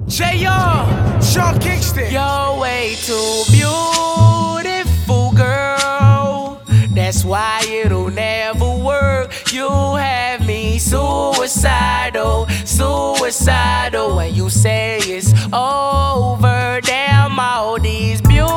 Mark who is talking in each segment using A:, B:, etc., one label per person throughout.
A: J.R. Sean Kingston.
B: You're way too beautiful, girl. That's why it'll never work. You have me suicidal, suicidal. When you say it's over, damn all these beautiful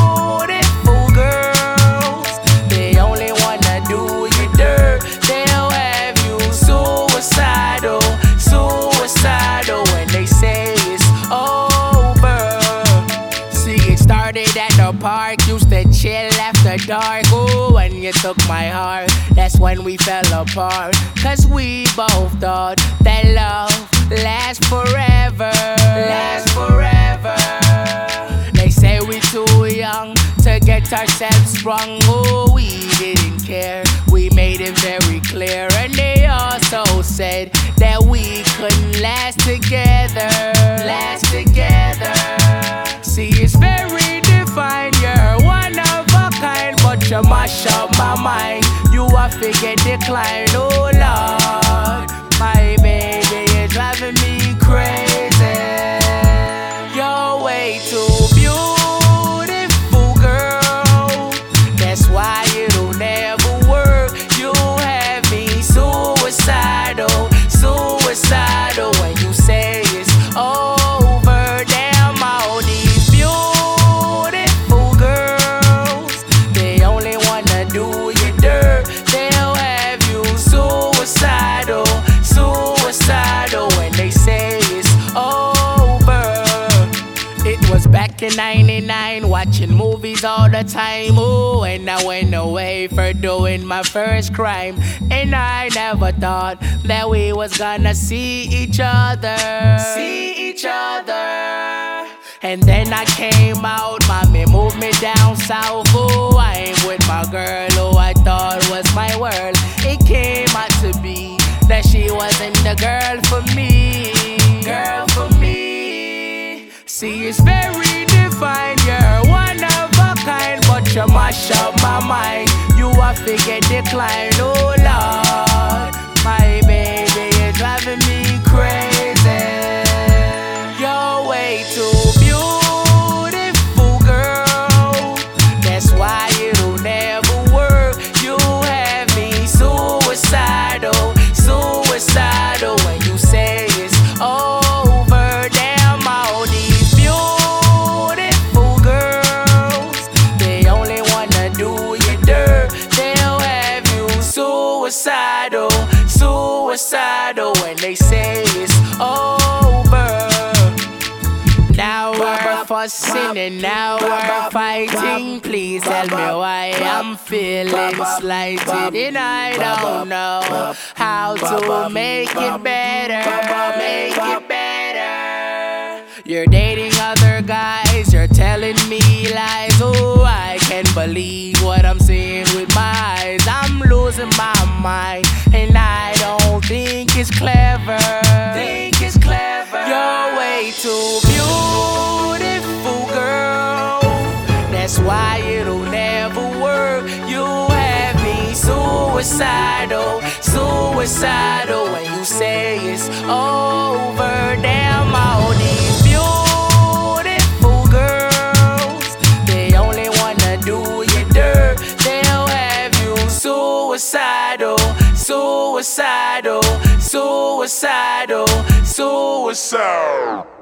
B: girls, they only wanna do you dirt. They'll have you suicidal, suicidal. When they say it's over. See, it started at the park, used to chill after dark. Ooh, when you took my heart, that's when we fell apart. Cause we both thought that love lasts forever, lasts forever. They say we too young to get ourselves sprung. Oh, we didn't care, we made it very clear. And they also said that we couldn't last together, last together. See, it's very defined, you're one of a kind, but you mash up my mind. You a figure decline, oh Lord. My baby, you're driving me crazy. You're way too beautiful, girl. That's why it'll never work. You have me suicidal, suicidal. When you say it's over, damn all these beautiful girls, they only wanna do you dirt. They'll have you suicidal, suicidal. When they say it's over. It was back in '99, watching movies all the time. Ooh, and I went away for doing my first crime. And I never thought that we was gonna see each other, see each other. And then I came out, mommy moved me down south. Ooh, I ain't with my girl who I thought was my world. It came out to be that she wasn't the girl for me, girl for me. See, it's very defined, you're one of a kind, but you mash up my mind. You a figure decline, oh Lord. My baby, you're driving me crazy. You're way too beautiful, girl. That's why it'll never work. You have me suicidal, suicidal. When you say it's over, damn all these beautiful girls, they only wanna do you dirt. They'll have you suicidal, suicidal. When they say it's over. Now we're fussing and now we're fighting. Please tell me why I'm feeling slighted, and I don't know how to make it better, make it better. You're dating other guys, you're telling me lies. Oh, I can't believe what I'm seeing with my eyes. I'm losing my mind, and I don't think it's clever. Think it's clever. You're way too beautiful, girl. That's why it'll never work. You have me suicidal, suicidal. When you say it's over, damn all these beautiful girls, they only wanna do you dirt. They'll have you suicidal, suicidal, suicidal, suicidal.